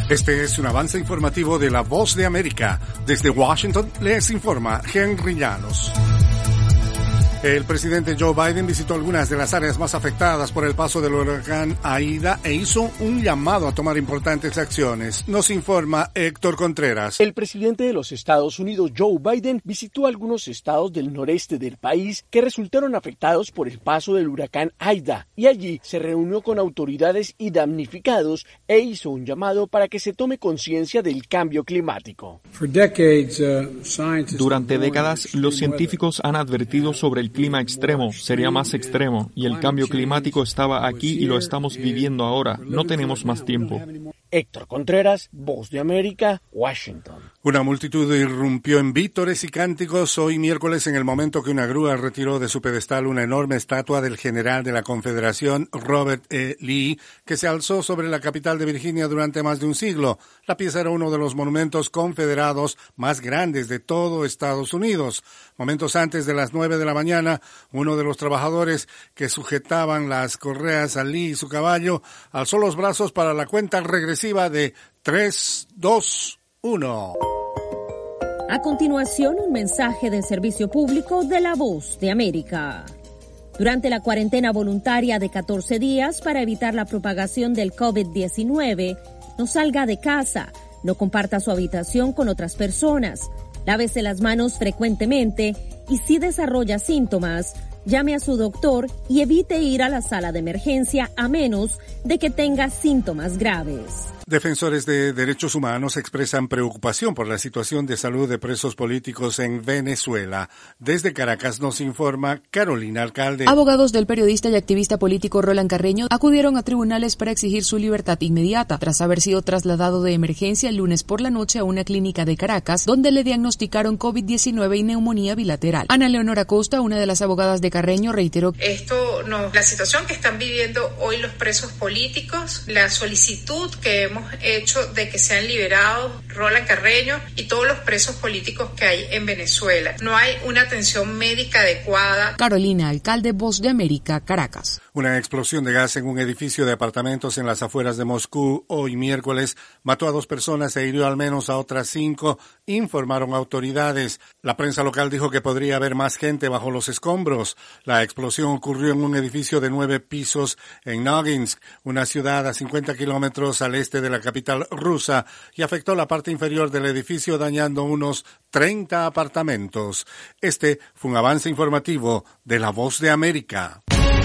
Este es un avance informativo de La Voz de América. Desde Washington les informa Henry Llanos. El presidente Joe Biden visitó algunas de las áreas más afectadas por el paso del huracán Aida e hizo un llamado a tomar importantes acciones. Nos informa Héctor Contreras. El presidente de los Estados Unidos, Joe Biden, visitó algunos estados del noreste del país que resultaron afectados por el paso del huracán Aida y allí se reunió con autoridades y damnificados e hizo un llamado para que se tome conciencia del cambio climático. Durante décadas, los científicos han advertido sobre el clima extremo, sería más extremo, y el cambio climático estaba aquí y lo estamos viviendo ahora. No tenemos más tiempo. Héctor Contreras, Voz de América, Washington. Una multitud irrumpió en vítores y cánticos hoy miércoles en el momento que una grúa retiró de su pedestal una enorme estatua del general de la Confederación, Robert E. Lee, que se alzó sobre la capital de Virginia durante más de un siglo. La pieza era uno de los monumentos confederados más grandes de todo Estados Unidos. Momentos antes de las 9 de la mañana, uno de los trabajadores que sujetaban las correas a Lee y su caballo alzó los brazos para la cuenta regresiva de 3, 2, 1. A continuación, un mensaje de servicio público de La Voz de América. Durante la cuarentena voluntaria de 14 días para evitar la propagación del COVID-19, no salga de casa, no comparta su habitación con otras personas, lávese las manos frecuentemente y si desarrolla síntomas, llame a su doctor y evite ir a la sala de emergencia a menos de que tenga síntomas graves. Defensores de derechos humanos expresan preocupación por la situación de salud de presos políticos en Venezuela. Desde Caracas nos informa Carolina Alcalde. Abogados del periodista y activista político Roland Carreño acudieron a tribunales para exigir su libertad inmediata, tras haber sido trasladado de emergencia el lunes por la noche a una clínica de Caracas, donde le diagnosticaron COVID-19 y neumonía bilateral. Ana Leonora Costa, una de las abogadas de Carreño, reiteró: la situación que están viviendo hoy los presos políticos, la solicitud que hemos hecho de que sean liberados Roland Carreño y todos los presos políticos que hay en Venezuela. No hay una atención médica adecuada. Carolina Alcalde, Voz de América, Caracas. Una explosión de gas en un edificio de apartamentos en las afueras de Moscú hoy miércoles mató a 2 personas e hirió al menos a otras 5, informaron autoridades. La prensa local dijo que podría haber más gente bajo los escombros. La explosión ocurrió en un edificio de 9 pisos en Noginsk, una ciudad a 50 kilómetros al este de la capital rusa, y afectó la parte inferior del edificio dañando unos 30 apartamentos. Este fue un avance informativo de La Voz de América.